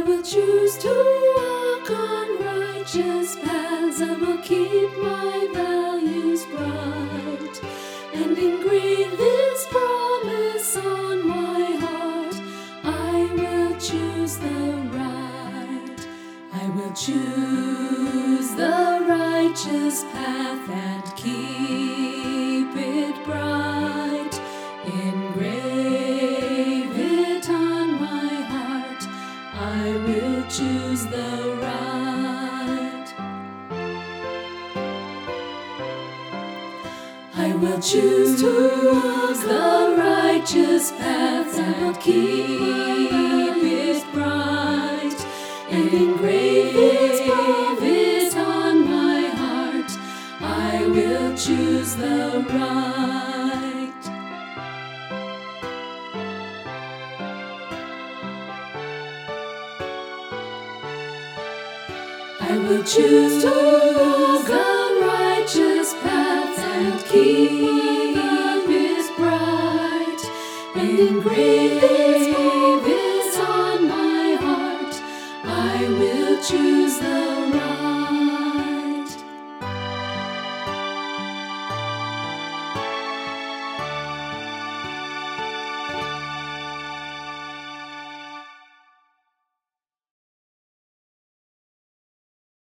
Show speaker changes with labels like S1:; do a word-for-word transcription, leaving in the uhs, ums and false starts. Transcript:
S1: will choose to walk on righteous paths. I will keep my values bright and engrave this promise on my heart. I will choose the right. I will choose the righteous path and keep it bright. Engrave it on my heart. I will choose the right. I will choose to walk the righteous path and keep it bright and engrave it on my heart. I will choose the right. I will choose to walk the righteous path and keep it bright and engrave it on my heart. I will choose the right.